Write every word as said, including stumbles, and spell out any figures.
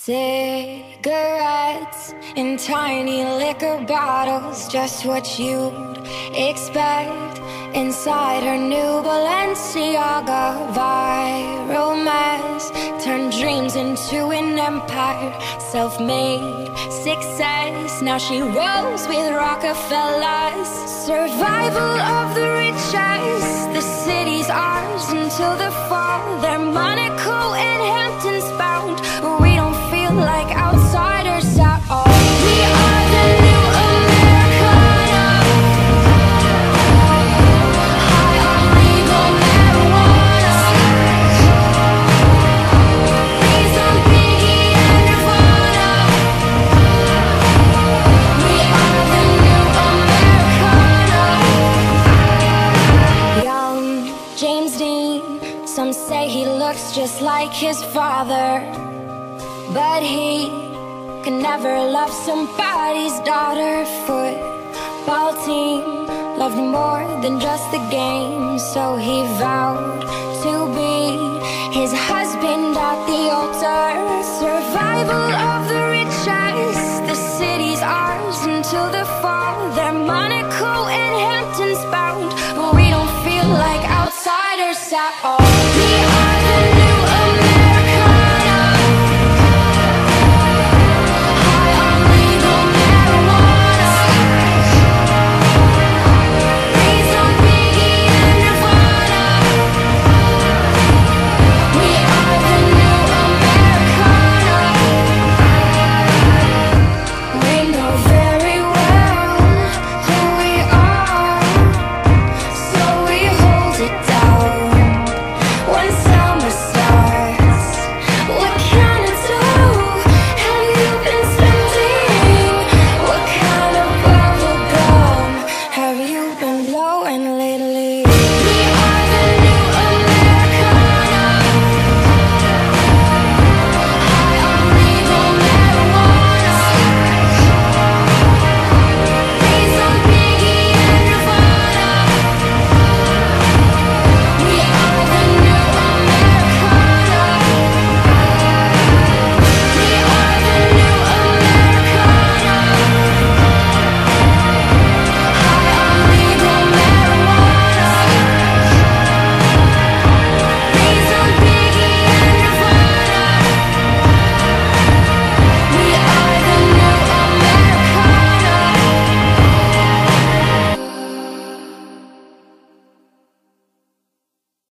Cigarettes in tiny liquor bottles, just what you'd expect inside her new Balenciaga. Viral mess turned dreams into an empire, self-made success. Now she rolls with Rockefellers. Survival of the richest, the city's ours until the fall. They're Monaco and Hamptons bound, but we don't feel like outsiders at all. We are the new Americana, high on legal marijuana. Raised on Biggie and Nirvana. We are the new Americana. Young James Dean, some say he looks just like his father, but he can never love somebody's daughter. Football team loved more than just the game, so he vowed to be his husband.